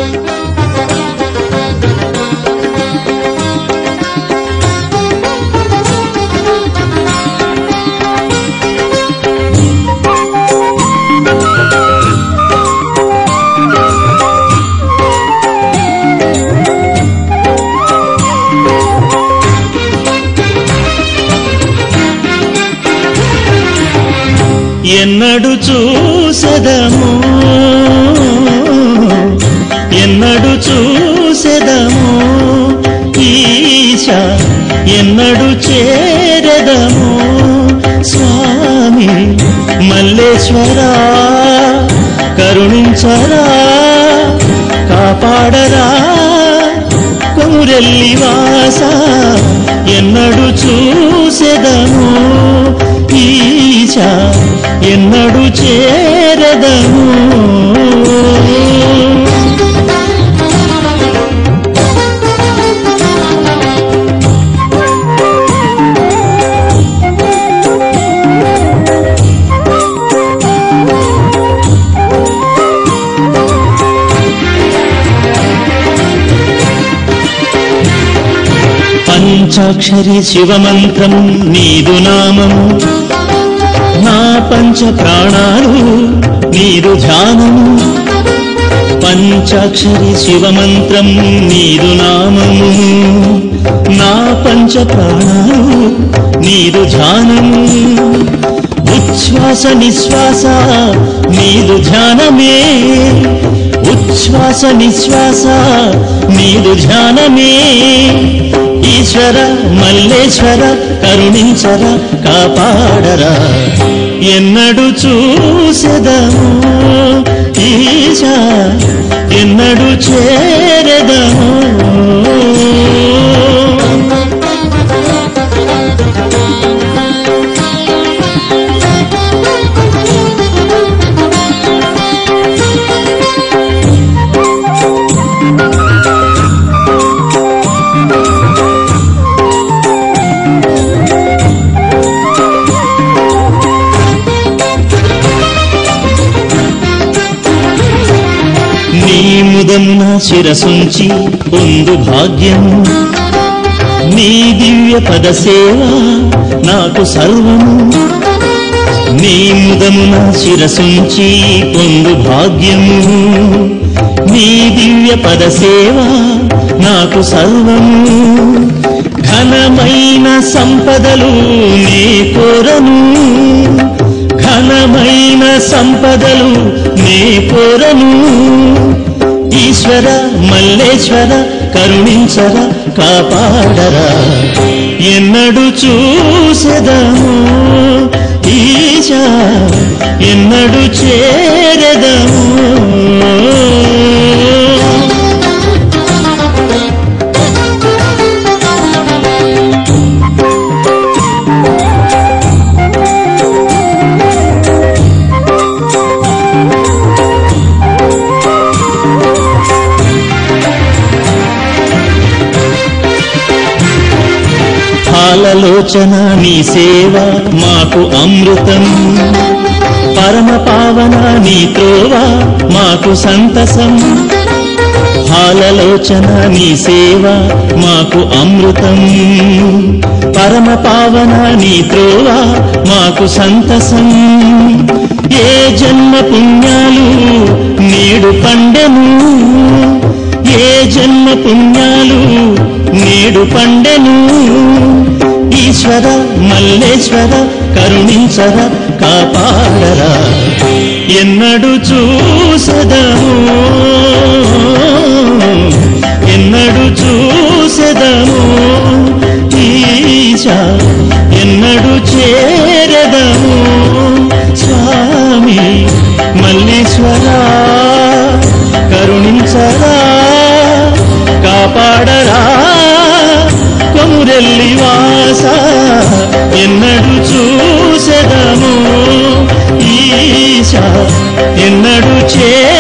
ఎన్నడు చూసెదము ఎన్నడు చూసెదము ఈశా ఎన్నడు చేరెదము స్వామి మల్లేశ్వరా కరుణించరా కాపాడరా కొమురెల్లివాస ఎన్నడు చూసెదము ఈశా ఎన్నడు చేరెదము పంచాక్షరి శివమంత్రం నీదు నామము నా పంచ ప్రాణాలు నీదు ధ్యానము పంచాక్షరి శివమంత్రం నీదు నామము నా పంచ ప్రాణాలు నీదు ధ్యానము ఉచ్ఛ్వాస నిశ్వాస నీదు ధ్యానమే ఉచ్ఛ్వాస నిశ్వాస నీదు ధ్యానమే ఈశ్వర మల్లేశ్వర కరుణించరా కాపాడరా ఎన్నడు చూసెదము ఈశా ఎన్నడు చేరెదము ముదమున శిరసుంచి పొందు భాగ్యం నీ దివ్య పద సేవ నాకు సర్వము నీ ముదమున శిరసుంచి పొందు భాగ్యము నీ దివ్య పద సేవ నాకు సర్వము ఘనమైన సంపదలు నీ కోరను ఘనమైన సంపదలు నీ కోరను ఈశ్వర మల్లేశ్వర కరుణించరా కాపాడరా ఎన్నడు చూసెదము ఈశా ఎన్నడు చేరెదము పాలలోచన నీ సేవ మాకు అమృతం పరమ పావన నీ త్రోవ మాకు సంతసం పాలలోచన నీ సేవ మాకు అమృతం పరమ పావన నీ త్రోవ మాకు సంతసం ఏ జన్మ పుణ్యాలు నేడు పండెను ఏ జన్మ పుణ్యాలు నేడు పండెను ఈశ్వర మల్లేశ్వర కరుణించరా కాపాడరా ఎన్నడు చూసెదము ఎన్నడు చూసెదము ఈశా ఎన్నడు చేరెదము స్వామి మల్లేశ్వరా కరుణించరా కాపాడరా కొమురెల్లివాస ఎన్నడు చూసెదము ఈశా ఎన్నడు